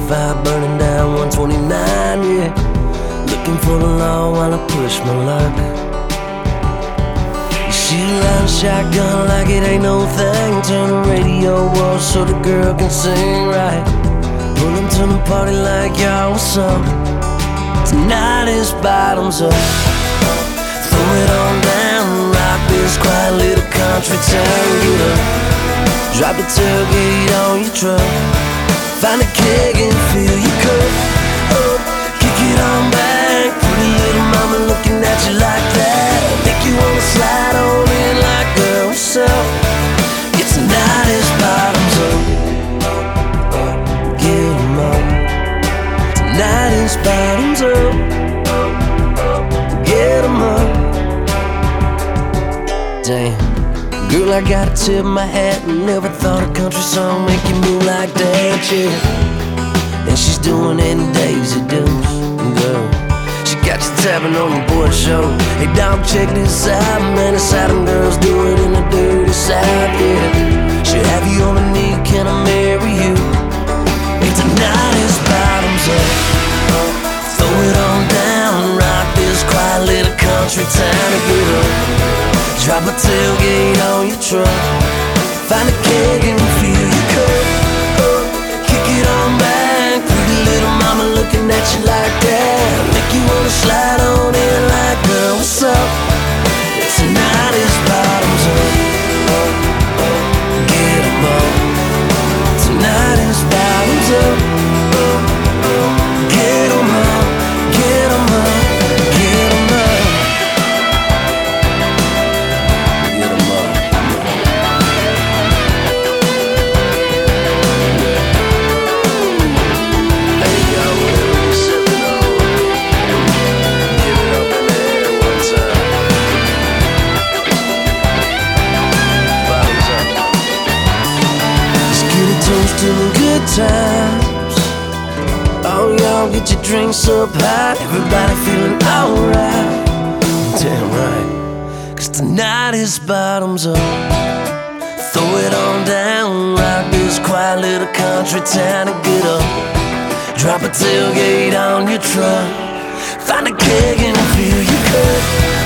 45 burning down 129, yeah. Looking for the law while I push my luck. She loud shotgun like it ain't no thing. Turn the radio off so the girl can sing right. Pull them to the party like, y'all, what's up? Tonight is bottoms up. Throw it on down, rock this quiet little country town. Get up, drop the tailgate on your truck. Find a keg and fill your cup up. Kick it on back, pretty little mama looking at you like that. Make you wanna slide on in like, girl, what's up? Yeah, tonight is bottoms up. Get 'em up. Tonight is bottoms up. Get 'em up. Damn, girl, I gotta tip my hat. Never thought a country song make you move like that, yeah. And she's doing it in Daisy Dukes, girl. She got you tapping on your board show. Hey, dog, check this out, man. It's how them girls do it in the dirty South, yeah. She'll have you on a knee, can I marry you? Hey, tonight is bottoms up. Throw it on down, rock this quiet little country town to get up. Drop a tailgate on your truck. Find a keg and fill your cup up. Kick it on back, pretty little mama looking at you like that. Make you wanna slide on in like, girl, what's up? Tonight is bottoms up. Get 'em up. Tonight is bottoms up. Get 'em up. Get 'em up. Get 'em up. Get 'em up. Hey, yo, whatever you sipping on, give it up in the air one time. Bottoms up. Let's get a toast to the good times. Oh, y'all, get your drinks up high. Everybody feeling alright. Damn right. 'Cause tonight is bottoms up. Throw it on down, rock this quiet little country town and get up. Drop a tailgate on your truck. Find a keg and fill your cup